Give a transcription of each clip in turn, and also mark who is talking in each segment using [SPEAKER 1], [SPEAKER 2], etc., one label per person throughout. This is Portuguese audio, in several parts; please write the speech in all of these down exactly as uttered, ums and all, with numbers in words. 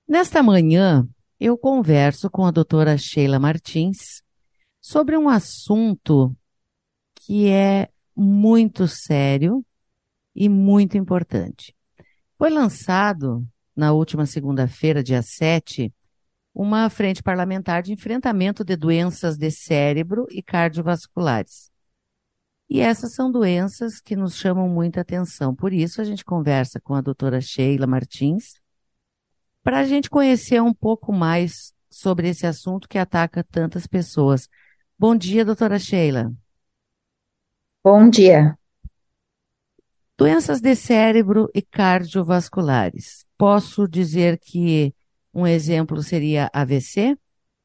[SPEAKER 1] Nesta manhã, eu converso com a doutora Sheila Martins sobre um assunto que é muito sério e muito importante. Foi lançado na última segunda-feira, dia sete, uma frente parlamentar de enfrentamento de doenças de cérebro e cardiovasculares. E essas são doenças que nos chamam muita atenção. Por isso, a gente conversa com a doutora Sheila Martins para a gente conhecer um pouco mais sobre esse assunto que ataca tantas pessoas. Bom dia, doutora Sheila.
[SPEAKER 2] Bom dia.
[SPEAKER 1] Doenças de cérebro e cardiovasculares. Posso dizer que um exemplo seria A V C?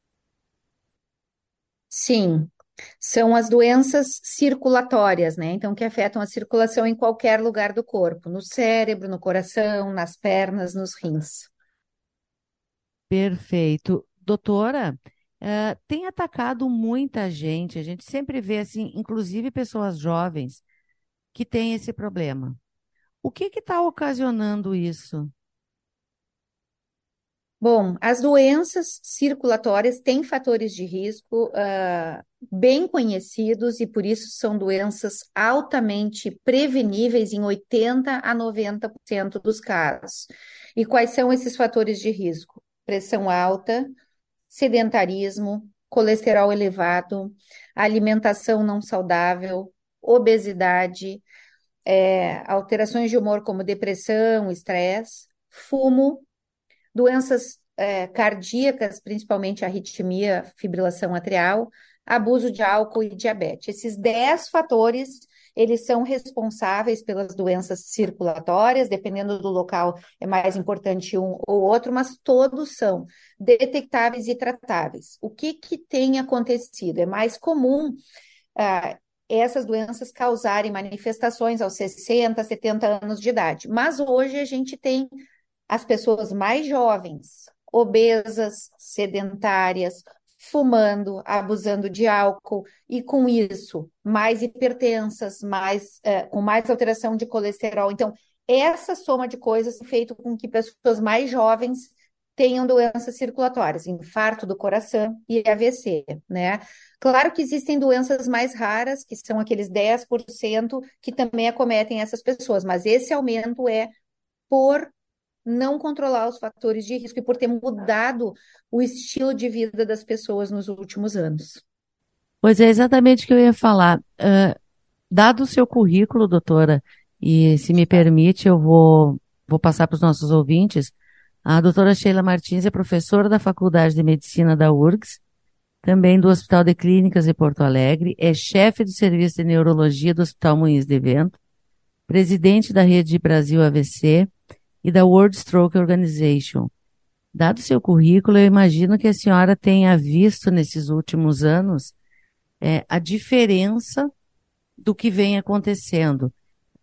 [SPEAKER 2] Sim, são as doenças circulatórias, né? Então, que afetam a circulação em qualquer lugar do corpo, no cérebro, no coração, nas pernas, nos rins.
[SPEAKER 1] Perfeito. Doutora, eh, tem atacado muita gente. A gente sempre vê, assim, inclusive pessoas jovens, que têm esse problema. O que que está ocasionando isso?
[SPEAKER 2] Bom, as doenças circulatórias têm fatores de risco, ah, bem conhecidos e por isso são doenças altamente preveníveis em oitenta a noventa por cento dos casos. E quais são esses fatores de risco? Pressão alta, sedentarismo, colesterol elevado, alimentação não saudável, obesidade, é, alterações de humor como depressão, estresse, fumo, doenças é, cardíacas, principalmente arritmia, fibrilação atrial, abuso de álcool e diabetes. Esses dez fatores, eles são responsáveis pelas doenças circulatórias, dependendo do local, é mais importante um ou outro, mas todos são detectáveis e tratáveis. O que, que tem acontecido? É mais comum ah, essas doenças causarem manifestações aos sessenta, setenta anos de idade, mas hoje a gente tem as pessoas mais jovens, obesas, sedentárias, fumando, abusando de álcool e com isso mais hipertensas, mais é, com mais alteração de colesterol. Então, essa soma de coisas tem feito com que pessoas mais jovens tenham doenças circulatórias, infarto do coração e A V C, né? Claro que existem doenças mais raras, que são aqueles dez por cento que também acometem essas pessoas, mas esse aumento é por não controlar os fatores de risco e por ter mudado o estilo de vida das pessoas nos últimos anos.
[SPEAKER 1] Pois é exatamente o que eu ia falar. Ah, dado o seu currículo, doutora, e se me permite, eu vou, vou passar para os nossos ouvintes. A doutora Sheila Martins é professora da Faculdade de Medicina da U R G S, também do Hospital de Clínicas de Porto Alegre, é chefe do Serviço de Neurologia do Hospital Moinhos de Vento, presidente da Rede Brasil A V C e da World Stroke Organization. Dado o seu currículo, eu imagino que a senhora tenha visto nesses últimos anos é, a diferença do que vem acontecendo.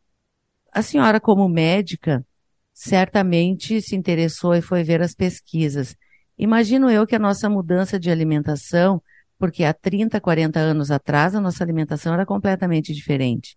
[SPEAKER 1] A senhora, como médica, certamente se interessou e foi ver as pesquisas. Imagino eu que a nossa mudança de alimentação, porque há trinta, quarenta anos atrás a nossa alimentação era completamente diferente.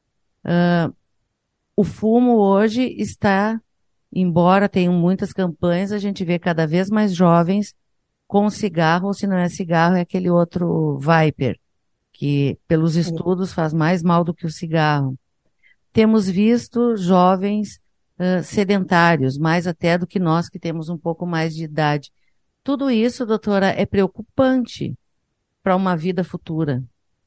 [SPEAKER 1] O fumo hoje está, embora tenham muitas campanhas, a gente vê cada vez mais jovens com cigarro, ou se não é cigarro, é aquele outro Viper, que pelos estudos faz mais mal do que o cigarro. Temos visto jovens uh, sedentários, mais até do que nós que temos um pouco mais de idade. Tudo isso, doutora, é preocupante para uma vida futura.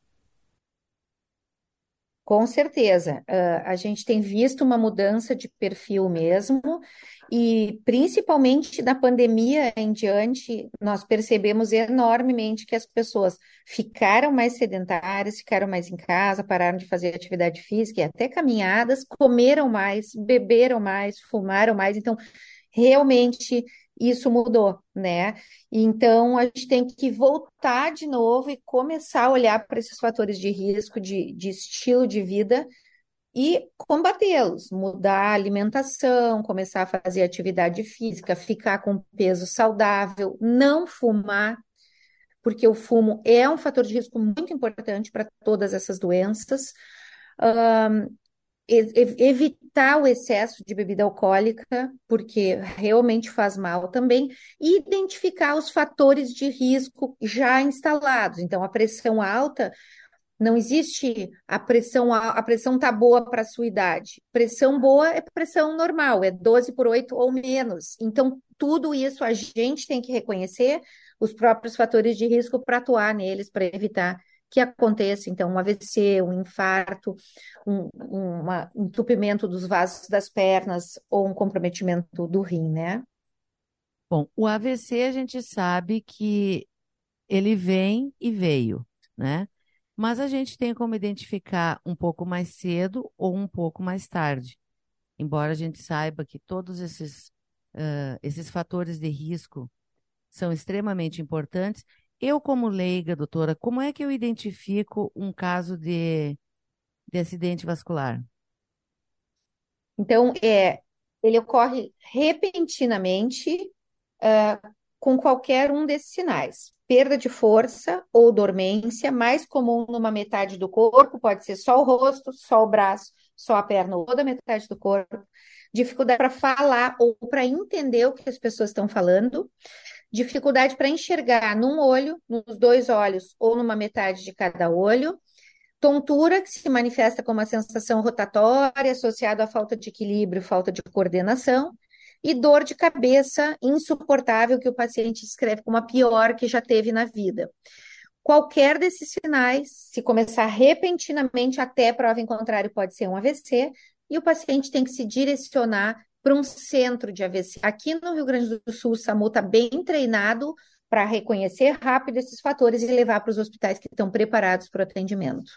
[SPEAKER 2] Com certeza, uh, a gente tem visto uma mudança de perfil mesmo, e principalmente da pandemia em diante, nós percebemos enormemente que as pessoas ficaram mais sedentárias, ficaram mais em casa, pararam de fazer atividade física e até caminhadas, comeram mais, beberam mais, fumaram mais. Então, realmente isso mudou, né? Então a gente tem que voltar de novo e começar a olhar para esses fatores de risco, de, de estilo de vida e combatê-los, mudar a alimentação, começar a fazer atividade física, ficar com peso saudável, não fumar, porque o fumo é um fator de risco muito importante para todas essas doenças. e- e- evitar o excesso de bebida alcoólica, porque realmente faz mal também, e identificar os fatores de risco já instalados. Então, a pressão alta, não existe a pressão, a, a pressão tá boa para a sua idade. Pressão boa é pressão normal, é doze por oito ou menos. Então, tudo isso a gente tem que reconhecer os próprios fatores de risco para atuar neles, para evitar que aconteça, então, um A V C, um infarto, um, um uma- um entupimento dos vasos das pernas ou um comprometimento do rim, né?
[SPEAKER 1] Bom, o A V C a gente sabe que ele vem e veio, né? Mas a gente tem como identificar um pouco mais cedo ou um pouco mais tarde. Embora a gente saiba que todos esses, ah, esses fatores de risco são extremamente importantes. Eu, como leiga, doutora, como é que eu identifico um caso de, de acidente vascular?
[SPEAKER 2] Então, é, ele ocorre repentinamente, ah, com qualquer um desses sinais. Perda de força ou dormência, mais comum numa metade do corpo, pode ser só o rosto, só o braço, só a perna ou toda a metade do corpo. Dificuldade para falar ou para entender o que as pessoas estão falando. Dificuldade para enxergar num olho, nos dois olhos ou numa metade de cada olho. Tontura, que se manifesta como uma sensação rotatória associada à falta de equilíbrio, falta de coordenação, e dor de cabeça insuportável que o paciente descreve como a pior que já teve na vida. Qualquer desses sinais, se começar repentinamente até prova em contrário, pode ser um A V C, e o paciente tem que se direcionar para um centro de A V C. Aqui no Rio Grande do Sul, o SAMU está bem treinado para reconhecer rápido esses fatores e levar para os hospitais que estão preparados para o atendimento.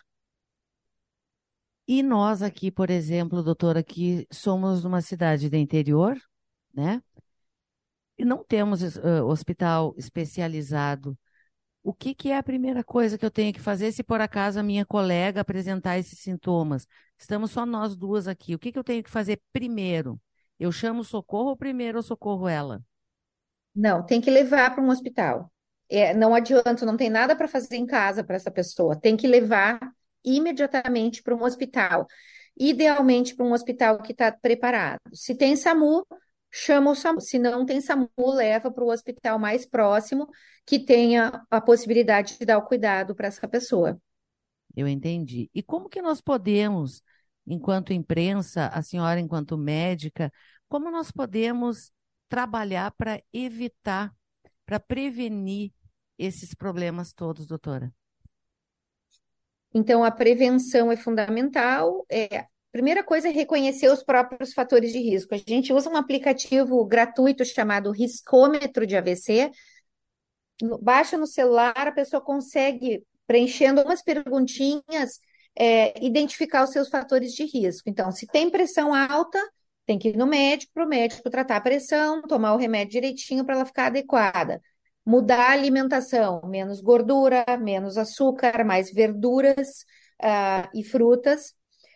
[SPEAKER 1] E nós aqui, por exemplo, doutora, que somos numa cidade do interior, né? E não temos eh, hospital especializado. O que que é a primeira coisa que eu tenho que fazer se por acaso a minha colega apresentar esses sintomas? Estamos só nós duas aqui. O que que eu tenho que fazer primeiro? Eu chamo socorro primeiro ou socorro ela?
[SPEAKER 2] Não, tem que levar para um hospital. É, não adianta, não tem nada para fazer em casa para essa pessoa. Tem que levar imediatamente para um hospital. Idealmente para um hospital que está preparado. Se tem SAMU, chama o SAMU. Se não tem SAMU, leva para o hospital mais próximo que tenha a possibilidade de dar o cuidado para essa pessoa.
[SPEAKER 1] Eu entendi. E como que nós podemos, enquanto imprensa, a senhora enquanto médica, como nós podemos trabalhar para evitar, para prevenir esses problemas todos, doutora?
[SPEAKER 2] Então, a prevenção é fundamental. É, a primeira coisa é reconhecer os próprios fatores de risco. A gente usa um aplicativo gratuito chamado Riscômetro de A V C. No- Baixa no celular, a pessoa consegue, preenchendo umas perguntinhas, é, identificar os seus fatores de risco. Então, se tem pressão alta, tem que ir no médico, para o médico tratar a pressão, tomar o remédio direitinho para ela ficar adequada. Mudar a alimentação, menos gordura, menos açúcar, mais verduras, ah, e frutas.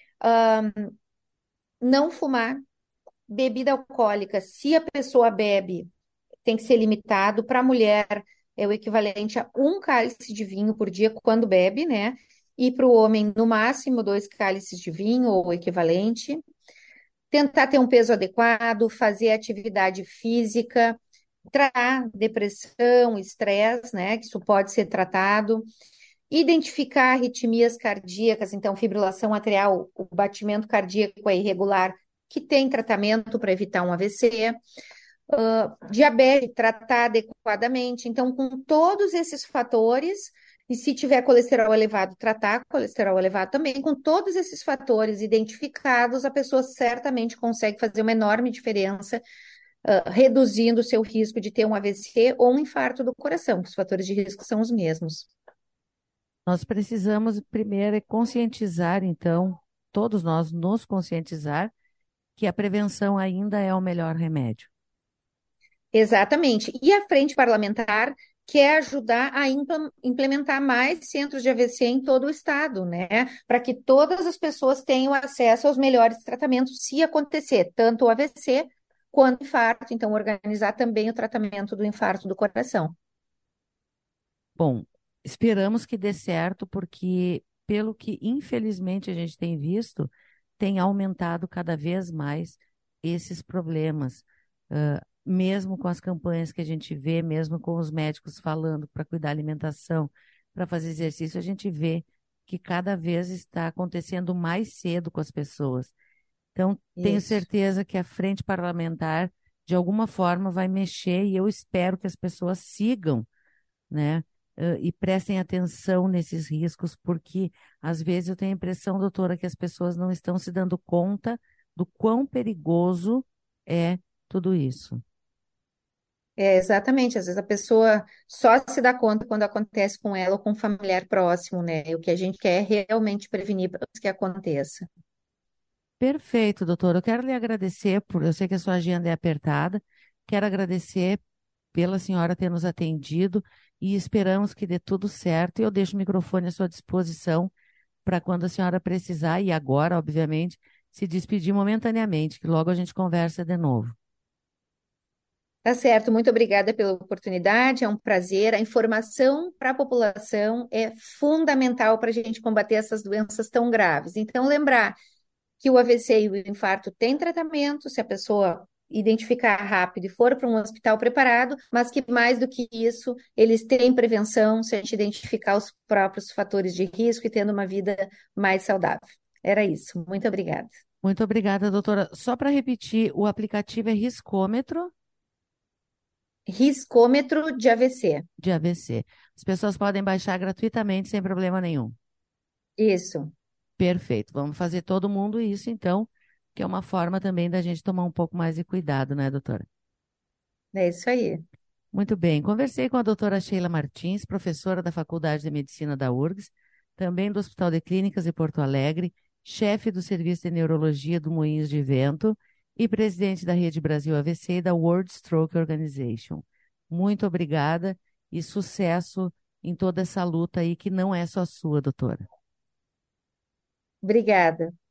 [SPEAKER 2] Não fumar, bebida alcoólica, se a pessoa bebe, tem que ser limitado. Para a mulher, é o equivalente a um cálice de vinho por dia quando bebe, né? E para o homem, no máximo, dois cálices de vinho ou equivalente. Tentar ter um peso adequado, fazer atividade física, tratar depressão, estresse, né? Que isso pode ser tratado. Identificar arritmias cardíacas, então fibrilação atrial, o batimento cardíaco é irregular, que tem tratamento para evitar um A V C. Diabetes, tratar adequadamente. Então, com todos esses fatores, e se tiver colesterol elevado, tratar colesterol elevado também, com todos esses fatores identificados, a pessoa certamente consegue fazer uma enorme diferença, uh, reduzindo o seu risco de ter um A V C ou um infarto do coração, que os fatores de risco são os mesmos.
[SPEAKER 1] Nós precisamos primeiro é conscientizar, então, todos nós nos conscientizar que a prevenção ainda é o melhor remédio.
[SPEAKER 2] Exatamente. E a frente parlamentar quer ajudar a impla- implementar mais centros de A V C em todo o estado, né? Para que todas as pessoas tenham acesso aos melhores tratamentos, se acontecer, tanto o A V C quanto o infarto. Então, organizar também o tratamento do infarto do coração.
[SPEAKER 1] Bom, esperamos que dê certo, porque, pelo que infelizmente a gente tem visto, tem aumentado cada vez mais esses problemas. Uh, mesmo com as campanhas que a gente vê, mesmo com os médicos falando para cuidar da alimentação, para fazer exercício, a gente vê que cada vez está acontecendo mais cedo com as pessoas. Então, tenho
[SPEAKER 2] Isso.
[SPEAKER 1] certeza que a frente parlamentar, de alguma forma, vai mexer e eu espero que as pessoas sigam, né? eh, E prestem atenção nesses riscos, porque às vezes eu tenho a impressão, doutora, que as pessoas não estão se dando conta do quão perigoso é tudo isso.
[SPEAKER 2] É, exatamente. Às vezes a pessoa só se dá conta quando acontece com ela ou com um familiar próximo, né? E o que a gente quer é realmente prevenir antes que aconteça.
[SPEAKER 1] Perfeito, doutora. Eu quero lhe agradecer por, eu sei que a sua agenda é apertada, quero agradecer pela senhora ter nos atendido e esperamos que dê tudo certo. E eu deixo o microfone à sua disposição para quando a senhora precisar, e agora, obviamente, se despedir momentaneamente, que logo a gente conversa de novo.
[SPEAKER 2] Tá certo, muito obrigada pela oportunidade, é um prazer. A informação para a população é fundamental para a gente combater essas doenças tão graves. Então, lembrar que o A V C e o infarto têm tratamento, se a pessoa identificar rápido e for para um hospital preparado, mas que mais do que isso, eles têm prevenção se a gente identificar os próprios fatores de risco e tendo uma vida mais saudável. Era isso. Muito obrigada.
[SPEAKER 1] Muito obrigada, doutora. Só para repetir, o aplicativo é Riscômetro
[SPEAKER 2] Riscômetro de A V C.
[SPEAKER 1] de A V C. As pessoas podem baixar gratuitamente, sem problema nenhum.
[SPEAKER 2] Isso.
[SPEAKER 1] Perfeito. Vamos fazer todo mundo isso, então, que é uma forma também da gente tomar um pouco mais de cuidado, né, doutora?
[SPEAKER 2] É isso aí.
[SPEAKER 1] Muito bem. Conversei com a doutora Sheila Martins, professora da Faculdade de Medicina da U R G S, também do Hospital de Clínicas de Porto Alegre, chefe do Serviço de Neurologia do Moinhos de Vento e presidente da Rede Brasil A V C e da World Stroke Organization. Muito obrigada e sucesso em toda essa luta aí, que não é só sua, doutora.
[SPEAKER 2] Obrigada.